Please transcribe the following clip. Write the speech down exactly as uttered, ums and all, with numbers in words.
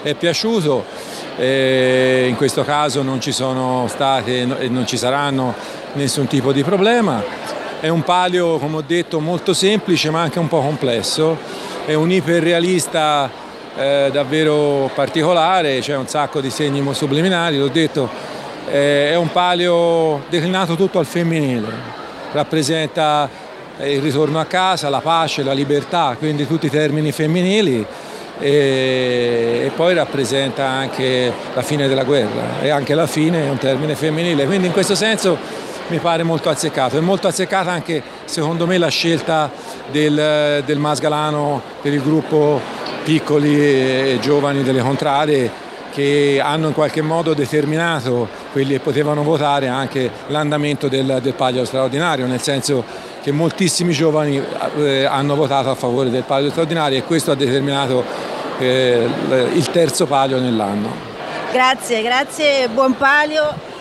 è piaciuto. E in questo caso non ci sono state e non ci saranno nessun tipo di problema. È un palio, come ho detto, molto semplice ma anche un po' complesso, è un iperrealista eh, davvero particolare, c'è un sacco di segni subliminali, l'ho detto, eh, è un palio declinato tutto al femminile, rappresenta il ritorno a casa, la pace, la libertà, quindi tutti i termini femminili. E, e poi rappresenta anche la fine della guerra e anche la fine è un termine femminile, quindi in questo senso mi pare molto azzeccato. È molto azzeccata anche secondo me la scelta del, del Masgalano per il gruppo piccoli e giovani delle contrade, che hanno in qualche modo determinato, quelli che potevano votare, anche l'andamento del, del palio straordinario, nel senso che moltissimi giovani eh, hanno votato a favore del palio straordinario e questo ha determinato eh, il terzo palio nell'anno. Grazie, grazie, buon palio.